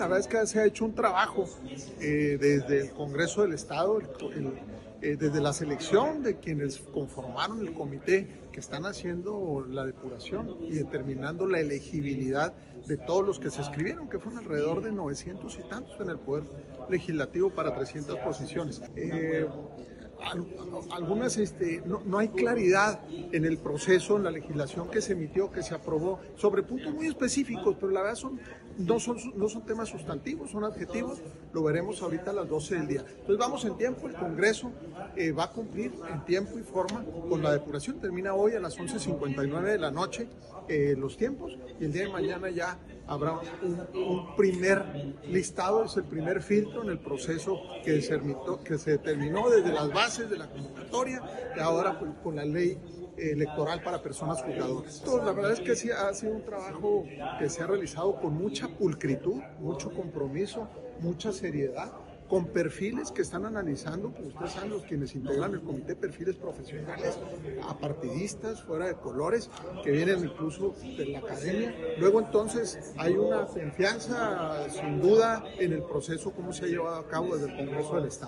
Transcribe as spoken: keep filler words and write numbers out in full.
La verdad es que se ha hecho un trabajo eh, desde el Congreso del Estado, el, el, eh, desde la selección de quienes conformaron el comité que están haciendo la depuración y determinando la elegibilidad de todos los que se escribieron, que fueron alrededor de novecientos y tantos en el Poder Legislativo para trescientas posiciones. Eh, Algunas, este, no, no hay claridad en el proceso, en la legislación que se emitió, que se aprobó, sobre puntos muy específicos, pero la verdad son, no, son, no son temas sustantivos, son adjetivos, lo veremos ahorita a las doce del día. Entonces vamos en tiempo, el Congreso eh, va a cumplir en tiempo y forma con la depuración, termina hoy a las once cincuenta y nueve de la noche eh, los tiempos, y el día de mañana ya habrá un, un primer listado, es el primer filtro en el proceso que se, ermitó, que se determinó desde las bases de la convocatoria y ahora con, con la ley electoral para personas juzgadoras. Entonces, la verdad es que sí ha sido un trabajo que se ha realizado con mucha pulcritud, mucho compromiso, mucha seriedad, con perfiles que están analizando, pues ustedes saben, los quienes integran el comité, perfiles profesionales, apartidistas, fuera de colores, que vienen incluso de la academia. Luego entonces hay una confianza, sin duda, en el proceso, cómo se ha llevado a cabo desde el Congreso del Estado.